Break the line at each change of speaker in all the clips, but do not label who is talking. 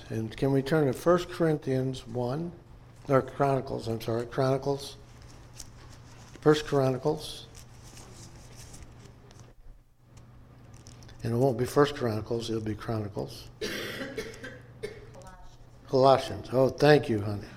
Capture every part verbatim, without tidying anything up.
And can we turn to First Corinthians one? Or Chronicles, I'm sorry, Chronicles. First Chronicles. And it won't be First Chronicles, it'll be Chronicles. Colossians. Colossians. Oh, thank you, honey.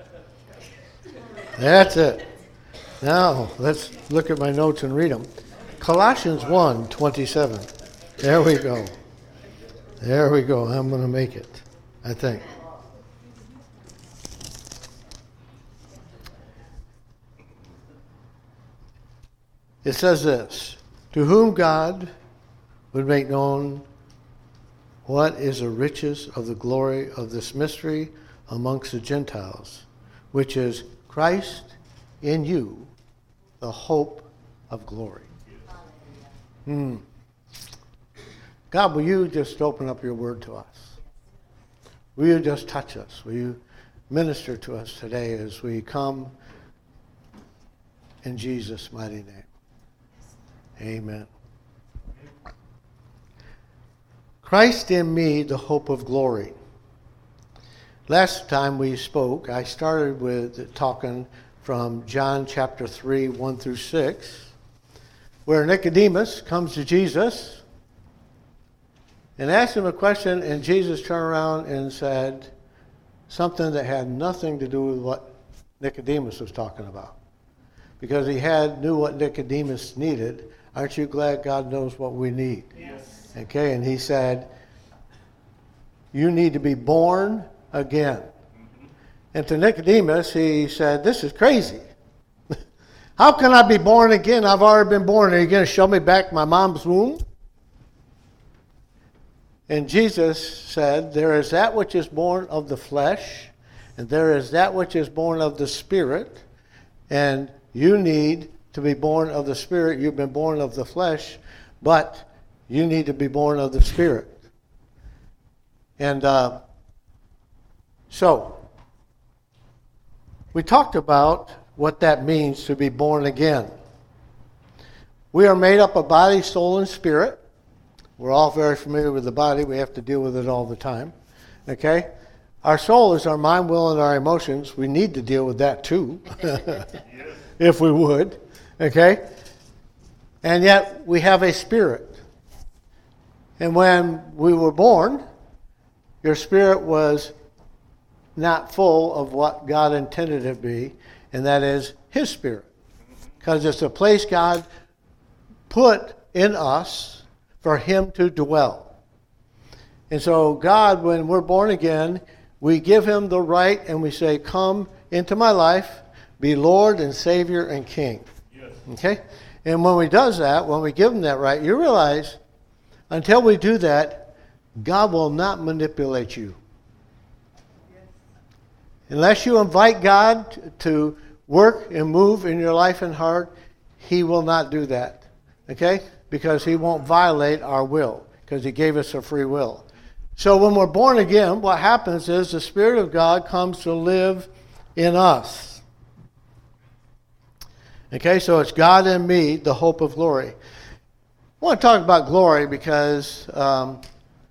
That's it. Now, let's look at my notes and read them. Colossians one twenty-seven. There we go. There we go. I'm going to make it, I think. It says this, to whom God would make known what is the riches of the glory of this mystery amongst the Gentiles, which is Christ in you, the hope of glory. Hmm. God, will you just open up your word to us? Will you just touch us? Will you minister to us today as we come in Jesus' mighty name? Amen. Christ in me, the hope of glory. Last time we spoke, I started with talking from John chapter three, one through six, where Nicodemus comes to Jesus and asked him a question, and Jesus turned around and said something that had nothing to do with what Nicodemus was talking about. Because he had knew what Nicodemus needed. Aren't you glad God knows what we need?
Yes.
Okay, and he said, you need to be born again. Mm-hmm. And to Nicodemus, he said, this is crazy. How can I be born again? I've already been born. Are you going to show me back my mom's womb? And Jesus said, there is that which is born of the flesh, and there is that which is born of the Spirit, and you need to be born of the Spirit. You've been born of the flesh, but you need to be born of the Spirit. And uh, so, we talked about what that means to be born again. We are made up of body, soul, and spirit. We're all very familiar with the body. We have to deal with it all the time. Okay? Our soul is our mind, will, and our emotions. We need to deal with that too, if we would. Okay? And yet, we have a spirit. And when we were born, your spirit was not full of what God intended it to be, and that is His Spirit. Because it's a place God put in us for Him to dwell. And so God, when we're born again, we give Him the right and we say, come into my life, be Lord and Savior and King. Yes. Okay? And when we does that, when we give Him that right, you realize until we do that, God will not manipulate you. Unless you invite God to work and move in your life and heart, He will not do that. Okay? Because He won't violate our will, because He gave us a free will. So when we're born again, what happens is the Spirit of God comes to live in us. Okay, so it's God in me, the hope of glory. I want to talk about glory because um,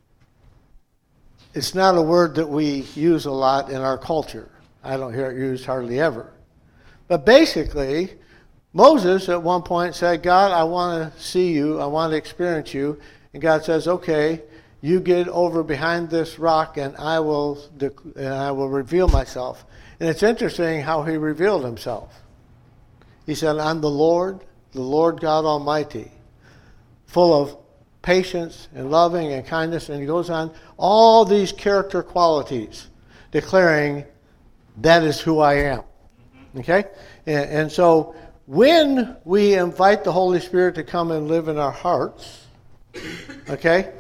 it's not a word that we use a lot in our culture. I don't hear it used hardly ever. But basically, Moses at one point said, God, I want to see you. I want to experience you. And God says, okay, you get over behind this rock and I will dec- and I will reveal myself. And it's interesting how He revealed Himself. He said, I'm the Lord, the Lord God Almighty, full of patience and loving and kindness. And He goes on, all these character qualities, declaring that is who I am. Okay? And, and so when we invite the Holy Spirit to come and live in our hearts, okay,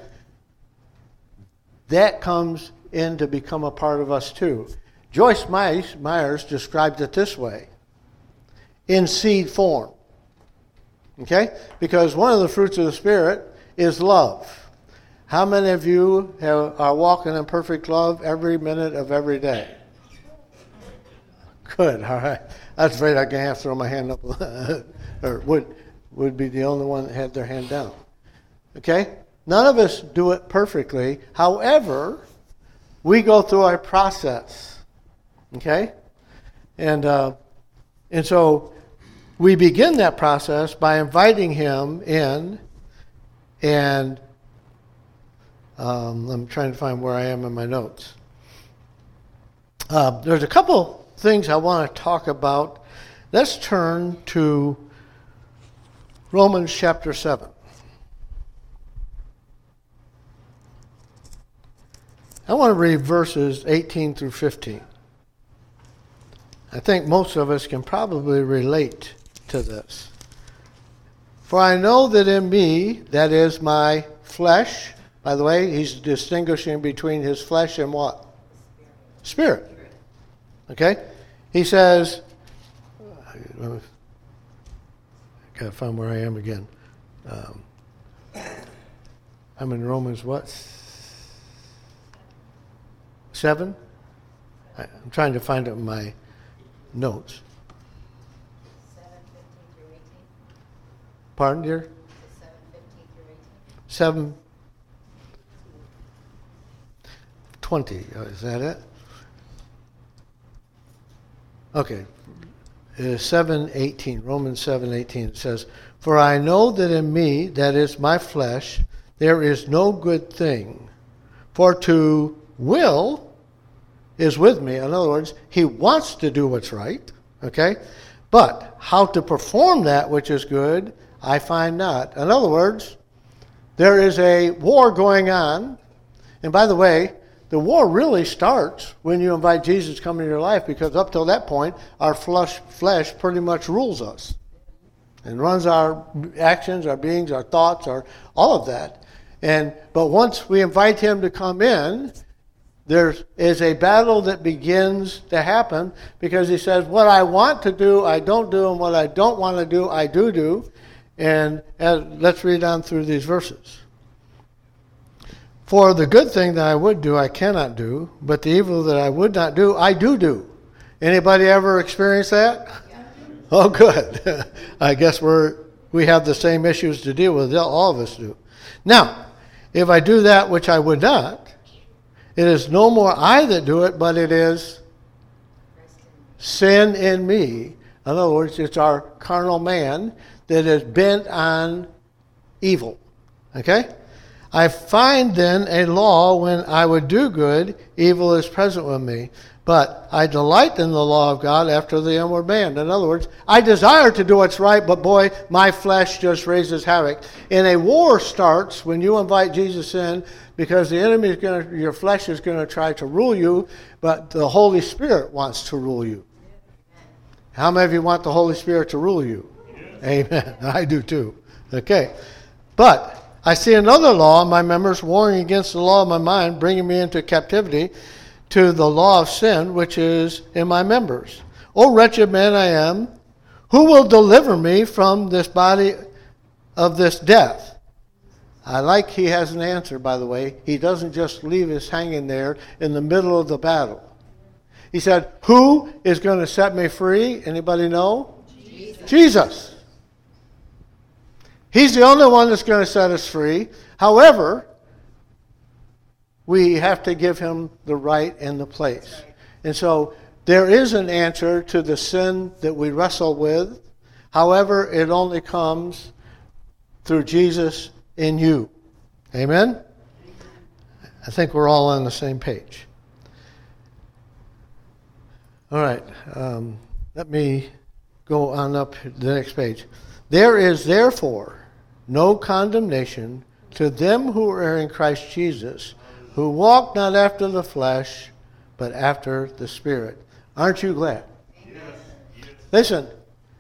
that comes in to become a part of us too. Joyce Myers described it this way, in seed form. Okay? Because one of the fruits of the Spirit is love. How many of you have, are walking in perfect love every minute of every day? Good, all right. I was afraid I was going to have to throw my hand up, or would, would be the only one that had their hand down. Okay? None of us do it perfectly. However, we go through a process. Okay? And uh, and so we begin that process by inviting him in, and um, I'm trying to find where I am in my notes. Uh, there's a couple things I want to talk about. Let's turn to Romans chapter seven. I want to read verses eighteen through fifteen. I think most of us can probably relate to this. For I know that in me, that is my flesh, by the way, he's distinguishing between his flesh and what? Spirit. Okay? He says, I've got to find where I am again. Um, I'm in Romans what? Seven? I, I'm trying to find it in my notes.
seven fifteen through eighteen.
Pardon, dear?
seven fifteen through eighteen.
Seven twenty. Oh, is that it? Okay. Uh, seven eighteen. Romans seven eighteen. It says, "For I know that in me, that is my flesh, there is no good thing. For to will is with me." In other words, he wants to do what's right, okay? But how to perform that which is good, I find not. In other words, there is a war going on. And by the way, the war really starts when you invite Jesus to come into your life, because up till that point, our flesh, flesh pretty much rules us and runs our actions, our beings, our thoughts, our all of that. And but once we invite him to come in, there is a battle that begins to happen, because he says, what I want to do, I don't do, and what I don't want to do, I do do. And, and let's read on through these verses. For the good thing that I would do, I cannot do, but the evil that I would not do, I do do. Anybody ever experienced that? Yeah. Oh, good. I guess we're we have the same issues to deal with. All of us do. Now, if I do that which I would not, it is no more I that do it, but it is sin in me. In other words, it's our carnal man that is bent on evil. Okay? I find then a law when I would do good, evil is present with me. But I delight in the law of God after the inward man. In other words, I desire to do what's right, but boy, my flesh just raises havoc. And a war starts when you invite Jesus in, because the enemy is going to, your flesh is going to try to rule you, but the Holy Spirit wants to rule you. How many of you want the Holy Spirit to rule you? Yes. Amen. I do too. Okay. But I see another law in my members, warring against the law of my mind, bringing me into captivity to the law of sin, which is in my members. O wretched man I am, who will deliver me from this body of this death? I like he has an answer, by the way. He doesn't just leave us hanging there in the middle of the battle. He said, who is going to set me free? Anybody know? Jesus. Jesus. He's the only one that's going to set us free. However, we have to give him the right and the place. And so there is an answer to the sin that we wrestle with. However, it only comes through Jesus in you. Amen? I think we're all on the same page. All right. Um, let me go on up the next page. There is therefore no condemnation to them who are in Christ Jesus, who walk not after the flesh, but after the Spirit. Aren't you glad? Yes. Listen,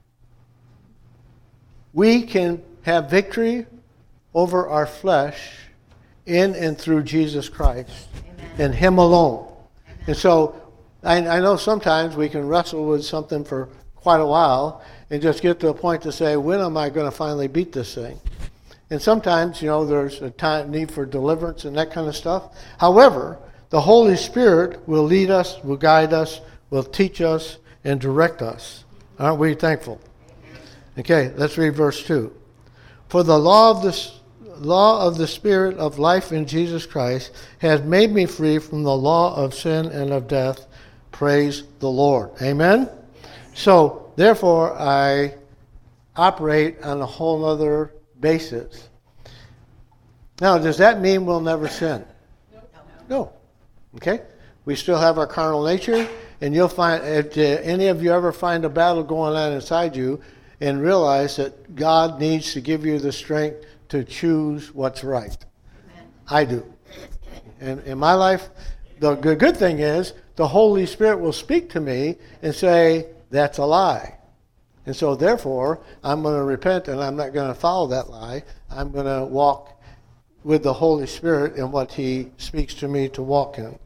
we can have victory over our flesh in and through Jesus Christ. Amen. And him alone. Amen. And so I, I know sometimes we can wrestle with something for quite a while and just get to a point to say, when am I going to finally beat this thing? And sometimes, you know, there's a time, need for deliverance and that kind of stuff. However, the Holy Spirit will lead us, will guide us, will teach us, and direct us. Aren't we thankful? Okay, let's read verse two. For the law of this law of the Spirit of life in Jesus Christ has made me free from the law of sin and of death. Praise the Lord. Amen? So, therefore, I operate on a whole other basis. Now, does that mean we'll never sin? No. Okay? We still have our carnal nature, and you'll find, if any of you ever find a battle going on inside you and realize that God needs to give you the strength to choose what's right. Amen. I do. And in my life, the good, good thing is the Holy Spirit will speak to me and say, that's a lie. And so therefore, I'm going to repent and I'm not going to follow that lie. I'm going to walk with the Holy Spirit in what He speaks to me to walk in.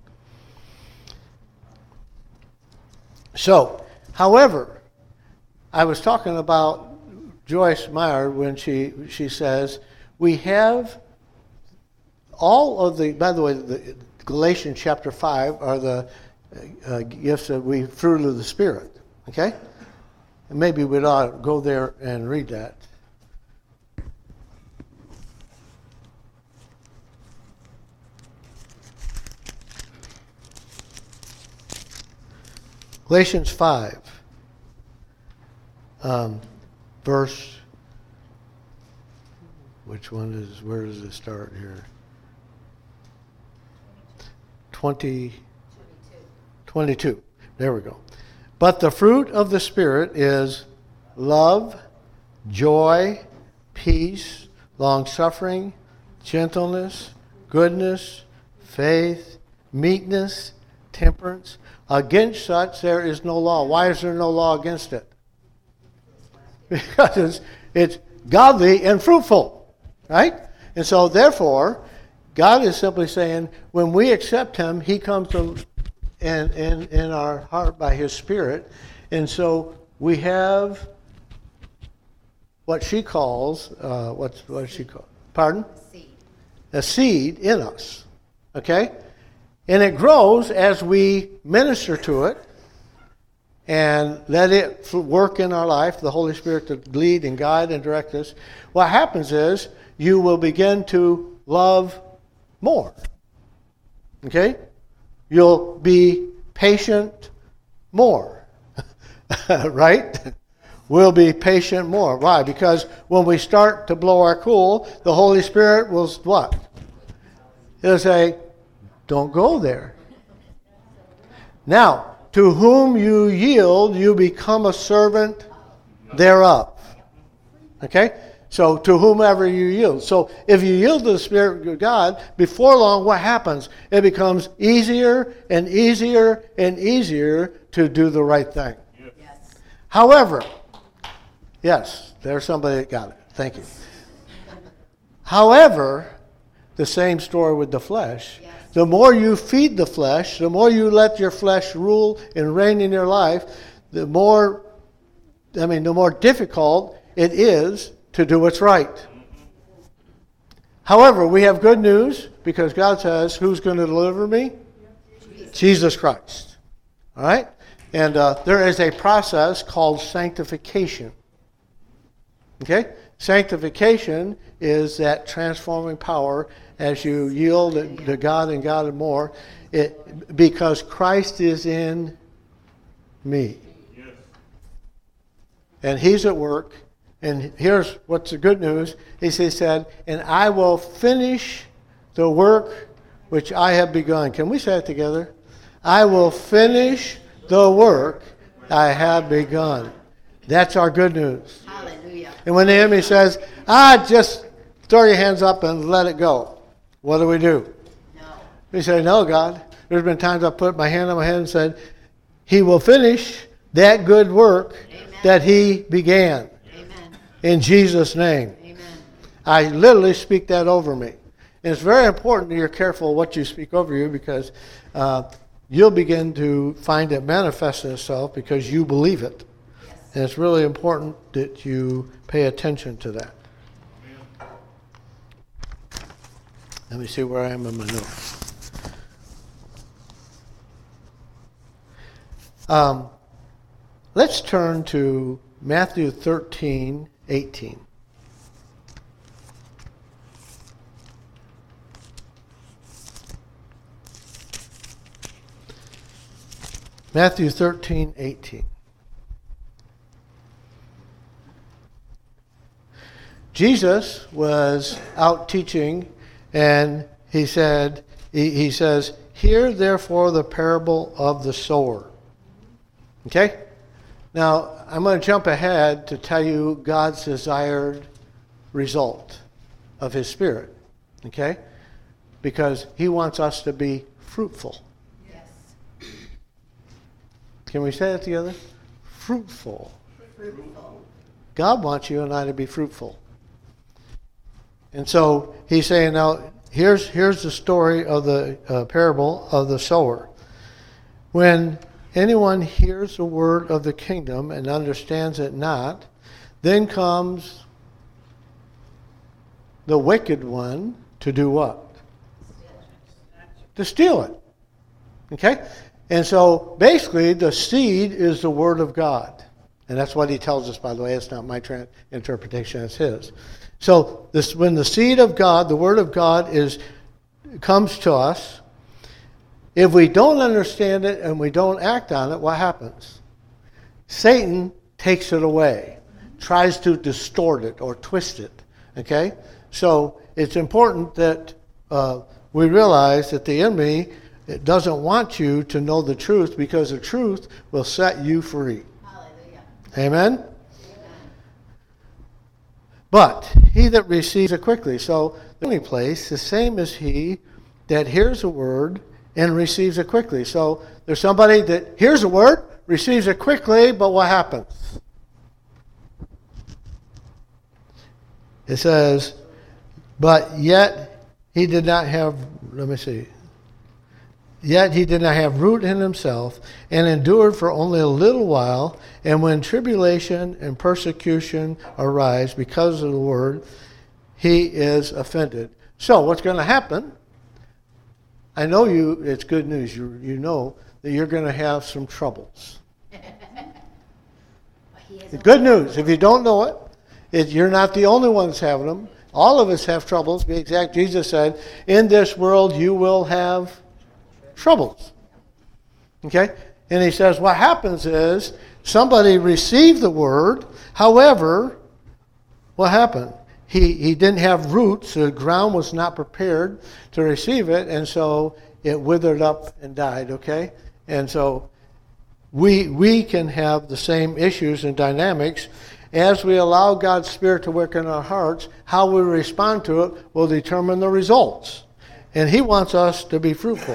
So, however, I was talking about Joyce Meyer when she, she says, we have all of the, by the way, the Galatians chapter five are the uh, gifts that we, fruit of the Spirit. Okay? And maybe we'd ought to go there and read that. Galatians five, um, verse, which one is, where does it start here? twenty, twenty-two. There we go. But the fruit of the Spirit is love, joy, peace, long-suffering, gentleness, goodness, faith, meekness, temperance. Against such there is no law. Why is there no law against it? Because it's, it's godly and fruitful, right? And so therefore, God is simply saying, when we accept Him, He comes to, in, in, in our heart by His Spirit. And so we have what she calls, uh, what's, what does she call? Pardon?
Seed.
A seed in us, okay? And it grows as we minister to it and let it work in our life, the Holy Spirit to lead and guide and direct us. What happens is you will begin to love more. Okay? You'll be patient more. Right? We'll be patient more. Why? Because when we start to blow our cool, the Holy Spirit will what? He'll say, don't go there. Now, to whom you yield, you become a servant thereof. Okay? So, to whomever you yield. So, if you yield to the Spirit of God, before long, what happens? It becomes easier and easier and easier to do the right thing.
Yes.
However, yes, there's somebody that got it. Thank you. However, the same story with the flesh. Yes. The more you feed the flesh, the more you let your flesh rule and reign in your life, the more, I mean, the more difficult it is to do what's right. However, we have good news because God says, who's going to deliver me? Jesus, Jesus Christ. All right? And uh, there is a process called sanctification. Okay? Sanctification is that transforming power as you yield to God and God and more, it, because Christ is in me. Yes. And He's at work. And here's what's the good news. He said, and I will finish the work which I have begun. Can we say it together? I will finish the work I have begun. That's our good news.
Hallelujah.
And when the enemy says, ah, just throw your hands up and let it go. What do we do?
No.
We say, no, God. There's been times I put my hand on my head and said, He will finish that good work Amen. That He began.
Amen.
In Jesus' name.
Amen.
I literally speak that over me. And it's very important that you're careful what you speak over you because uh, you'll begin to find it manifest itself because you believe it.
Yes.
And it's really important that you pay attention to that. Let me see where I am in my notes. Um, let's turn to Matthew thirteen, eighteen. Matthew thirteen, eighteen. Jesus was out teaching, and he said, he, he says, "Hear therefore the parable of the sower." Okay? Now, I'm going to jump ahead to tell you God's desired result of his Spirit. Okay? Because he wants us to be fruitful.
Yes.
Can we say that together? Fruitful.
Fruitful.
God wants you and I to be fruitful. And so he's saying, now, here's here's the story of the uh, parable of the sower. When anyone hears the word of the kingdom and understands it not, then comes the wicked one to do what? To steal it. Okay? And so basically the seed is the word of God. And that's what he tells us, by the way. It's not my tra- interpretation, it's his. So this, when the seed of God, the word of God is comes to us, if we don't understand it and we don't act on it, what happens? Satan takes it away, tries to distort it or twist it. Okay? So it's important that uh, we realize that the enemy it doesn't want you to know the truth, because the truth will set you free.
Hallelujah.
Amen?
Amen.
But he that receives it quickly. So the only place, the same as he that hears a word and receives it quickly. So there's somebody that hears a word, receives it quickly, but what happens? It says, but yet he did not have, let me see, yet he did not have root in himself, and endured for only a little while. And when tribulation and persecution arise because of the word, he is offended. So what's going to happen? I know you, it's good news. You, you know that you're going to have some troubles. The good news, if you don't know it, it, you're not the only ones having them. All of us have troubles. To be exact, Jesus said, in this world you will have troubles. Okay? And he says what happens is somebody received the word. However, what happened? He, he didn't have roots. The ground was not prepared to receive it, and so it withered up and died. Okay? And so we, we can have the same issues and dynamics. As we allow God's Spirit to work in our hearts, how we respond to it will determine the results. And he wants us to be fruitful.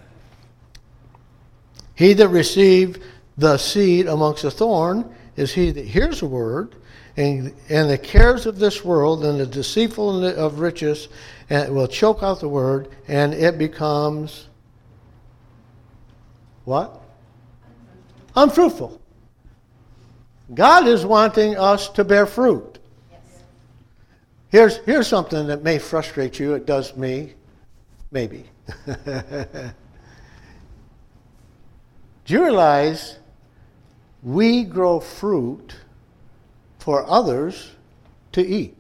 He that received the seed amongst the thorn is he that hears the word, and, and the cares of this world and the deceitfulness of riches and will choke out the word, and it becomes what? Unfruitful. God is wanting us to bear fruit.
Yes.
Here's, here's something that may frustrate you. It does me. Maybe. Do you realize we grow fruit for others to eat?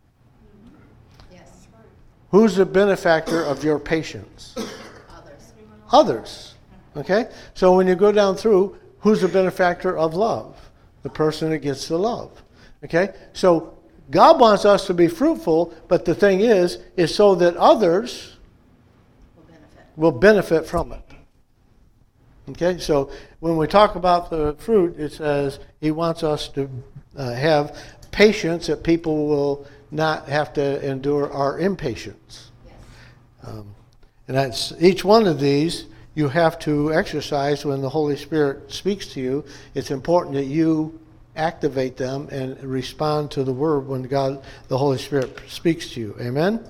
Yes.
Who's the benefactor of your patience?
Others.
Others. Okay? So when you go down through, who's the benefactor of love? The person that gets the love. Okay? So God wants us to be fruitful, but the thing is, is so that others
Will benefit.
will benefit from it. Okay? So when we talk about the fruit, it says he wants us to uh, have patience, that people will not have to endure our impatience.
Yes.
Um, and that's each one of these you have to exercise when the Holy Spirit speaks to you. It's important that you activate them and respond to the word when God, the Holy Spirit, speaks to you. Amen?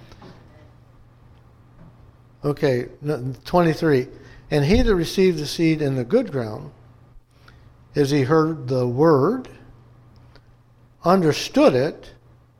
Okay, twenty-three. And he that received the seed in the good ground, as he heard the word, understood it,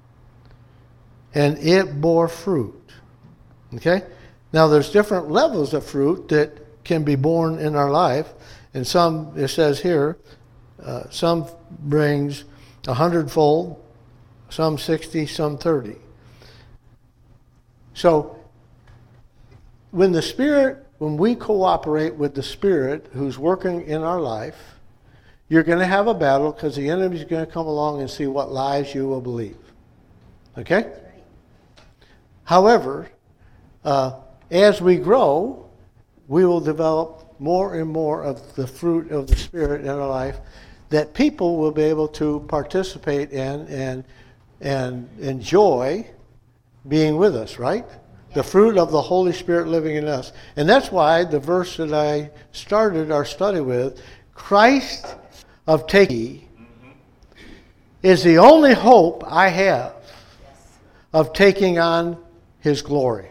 and it bore fruit. Okay? Now, there's different levels of fruit that can be born in our life. And some, it says here, uh, some brings a hundredfold, some sixty, some thirty. So, when the Spirit when we cooperate with the Spirit who's working in our life, you're going to have a battle because the enemy's going to come along and see what lies you will believe. Okay?
That's right.
However, uh, as we grow, we will develop more and more of the fruit of the Spirit in our life that people will be able to participate in and and enjoy being with us, right? The fruit of the Holy Spirit living in us. And that's why the verse that I started our study with, Christ of taking, is the only hope I have of taking on His glory.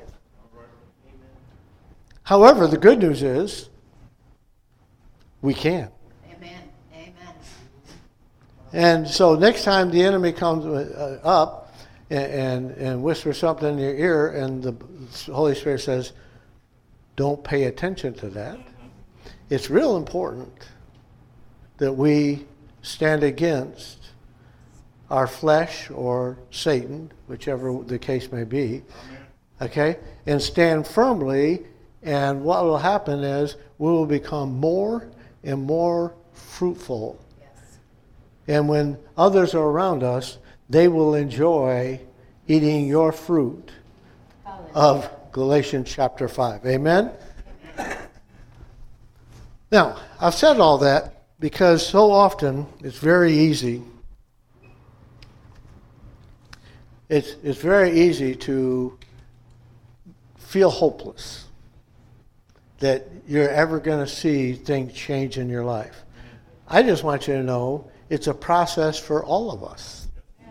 However, the good news is we can.
Amen. Amen.
And so next time the enemy comes uh, up and, and, and whispers something in your ear and the Holy Spirit says, don't pay attention to that. It's real important that we stand against our flesh or Satan, whichever the case may be, okay, and stand firmly. And what will happen is we will become more and more fruitful.
Yes.
And when others are around us, they will enjoy eating your fruit
Hallelujah.
of Galatians chapter five. Amen?
Amen.
Now, I've said all that because so often it's very easy. It's, it's very easy to feel hopeless that you're ever going to see things change in your life. I just want you to know it's a process for all of us.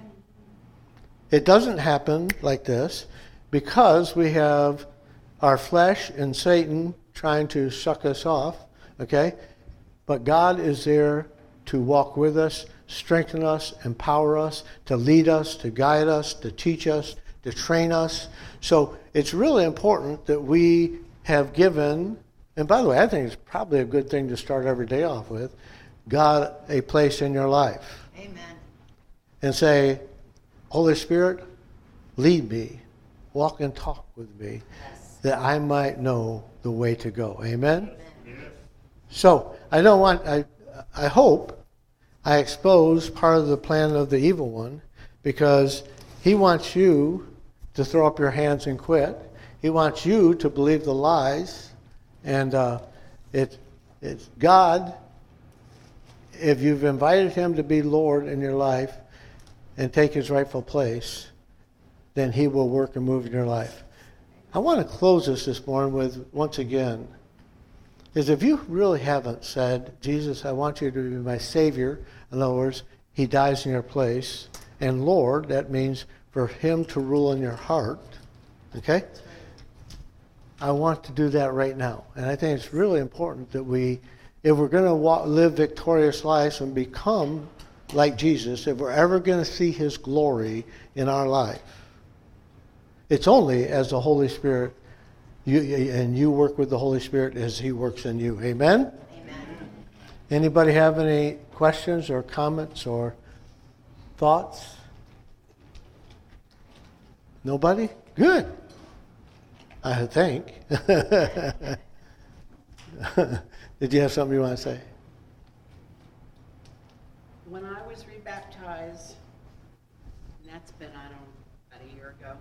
It doesn't happen like this because we have our flesh and Satan trying to suck us off, okay? But God is there to walk with us, strengthen us, empower us, to lead us, to guide us, to teach us, to train us. So it's really important that we have given, and by the way, I think it's probably a good thing to start every day off with, God a place in your life.
Amen.
And say, Holy Spirit, lead me, walk and talk with me,
Yes.
that I might know the way to go. Amen?
Amen.
So I don't want, I, I hope I expose part of the plan of the evil one, because he wants you to throw up your hands and quit. He wants you to believe the lies. And uh, it, it's God, if you've invited him to be Lord in your life and take his rightful place, then he will work and move in your life. I want to close this this morning with, once again, is if you really haven't said, Jesus, I want you to be my Savior. In other words, he dies in your place. And Lord, that means for him to rule in your heart. Okay? I want to do that right now. And I think it's really important that we, if we're going to walk, live victorious lives and become like Jesus, if we're ever going to see his glory in our life, it's only as the Holy Spirit, you, and you work with the Holy Spirit as he works in you. Amen?
Amen.
Anybody have any questions or comments or thoughts? Nobody? Good. I think. Did you have something you want to say?
When I was rebaptized, and that's been, I don't know, about a year ago,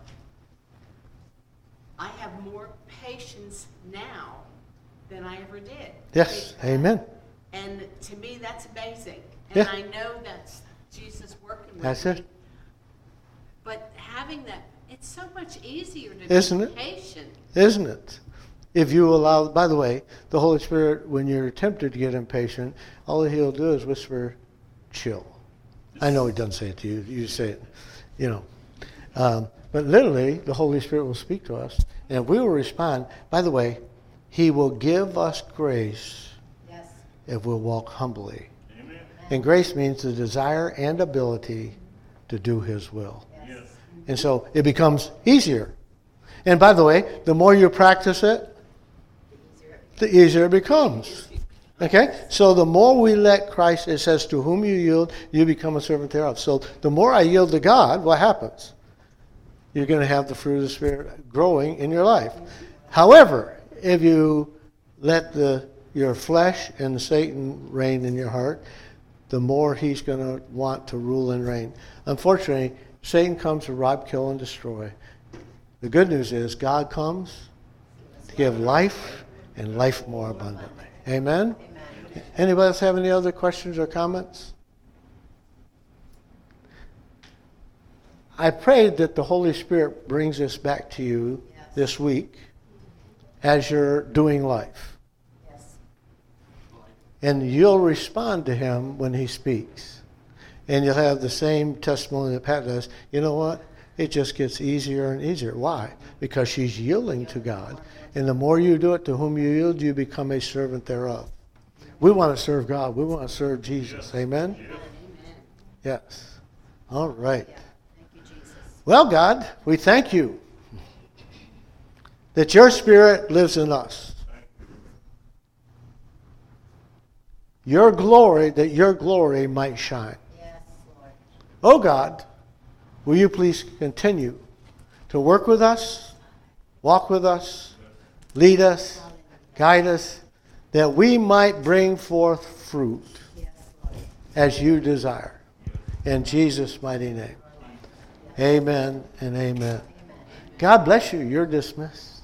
I have more patience now than I ever did.
Yes. Amen.
And to me, that's amazing. And
Yeah.
I know that's Jesus working with
That's
me.
it.
But having that, it's so much easier to
Isn't
be
it?
patient.
Isn't it? If you allow, by the way, the Holy Spirit, when you're tempted to get impatient, all he'll do is whisper, chill. I know he doesn't say it to you. You say it, you know. Um, but literally, the Holy Spirit will speak to us. And if we will respond, by the way, he will give us grace
Yes.
if we'll walk humbly.
Amen.
And grace means the desire and ability to do his will.
Yes.
And so it becomes easier. And by the way, the more you practice it,
Easier.
the easier it becomes. Okay? So the more we let Christ, it says, to whom you yield, you become a servant thereof. So the more I yield to God, what happens? You're going to have the fruit of the Spirit growing in your life. However, if you let the your flesh and Satan reign in your heart, the more he's going to want to rule and reign. Unfortunately, Satan comes to rob, kill, and destroy. The good news is God comes to give life and life more abundantly. Amen? Amen. Anybody else have any other questions or comments? I pray that the Holy Spirit brings this back to you yes. this week as you're doing life.
Yes.
And you'll respond to him when he speaks. And you'll have the same testimony that Pat does. You know what? It just gets easier and easier. Why? Because she's yielding to God. And the more you do it, to whom you yield, you become a servant thereof. We want to serve God. We want to serve Jesus. Amen?
Amen.
Yes. All right.
Yeah. Thank you, Jesus.
Well, God, we thank you that your Spirit lives in us. Your glory, that your glory might shine.
Yes, Lord.
Oh God, will you please continue to work with us, walk with us, lead us, guide us, that we might bring forth fruit
Yes, Lord.
as you desire. In Jesus' mighty name. Amen and amen.
Amen.
God bless you. You're dismissed.